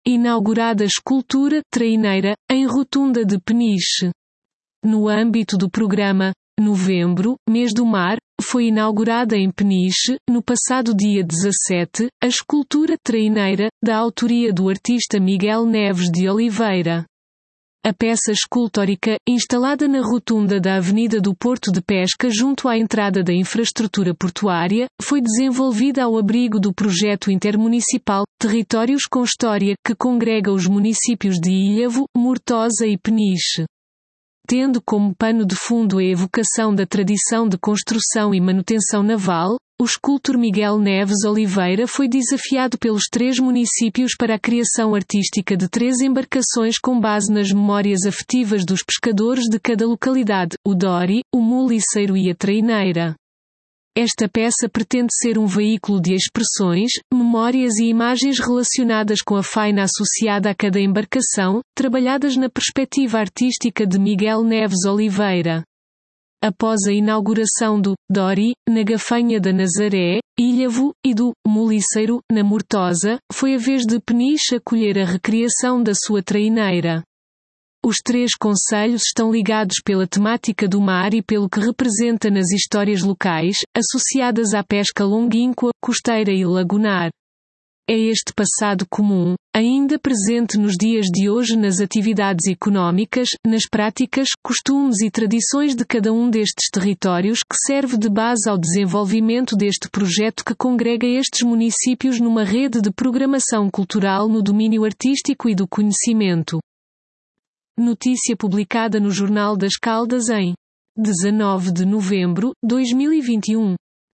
inaugurada escultura traineira, em Rotunda de Peniche. No âmbito do programa Novembro, Mês do Mar, foi inaugurada em Peniche, no passado dia 17, a escultura traineira, da autoria do artista Miguel Neves de Oliveira. A peça escultórica, instalada na rotunda da Avenida do Porto de Pesca junto à entrada da infraestrutura portuária, foi desenvolvida ao abrigo do projeto intermunicipal Territórios com História, que congrega os municípios de Ilhavo, Mortosa e Peniche. Tendo como pano de fundo a evocação da tradição de construção e manutenção naval, o escultor Miguel Neves Oliveira foi desafiado pelos 3 municípios para a criação artística de 3 embarcações com base nas memórias afetivas dos pescadores de cada localidade, o Dory, o Muliceiro e a Traineira. Esta peça pretende ser um veículo de expressões, memórias e imagens relacionadas com a faina associada a cada embarcação, trabalhadas na perspectiva artística de Miguel Neves Oliveira. Após a inauguração do Dory, na Gafanha da Nazaré, Ilhavo, e do Muliceiro, na Mortosa, foi a vez de Peniche acolher a recriação da sua traineira. Os 3 concelhos estão ligados pela temática do mar e pelo que representa nas histórias locais, associadas à pesca longínqua, costeira e lagunar. É este passado comum, ainda presente nos dias de hoje nas atividades económicas, nas práticas, costumes e tradições de cada um destes territórios que serve de base ao desenvolvimento deste projeto que congrega estes municípios numa rede de programação cultural no domínio artístico e do conhecimento. Notícia publicada no Jornal das Caldas em 19 de novembro de 2021.